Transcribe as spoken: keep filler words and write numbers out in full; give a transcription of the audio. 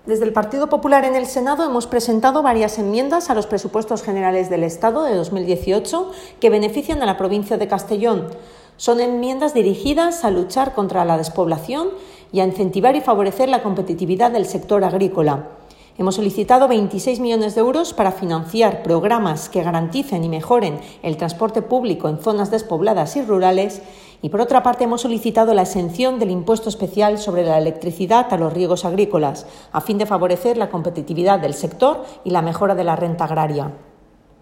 Desde el Partido Popular en el Senado hemos presentado varias enmiendas a los presupuestos generales del Estado de dos mil dieciocho que benefician a la provincia de Castellón. Son enmiendas dirigidas a luchar contra la despoblación y a incentivar y favorecer la competitividad del sector agrícola. Hemos solicitado veintiséis millones de euros para financiar programas que garanticen y mejoren el transporte público en zonas despobladas y rurales y, por otra parte, hemos solicitado la exención del impuesto especial sobre la electricidad a los riegos agrícolas, a fin de favorecer la competitividad del sector y la mejora de la renta agraria.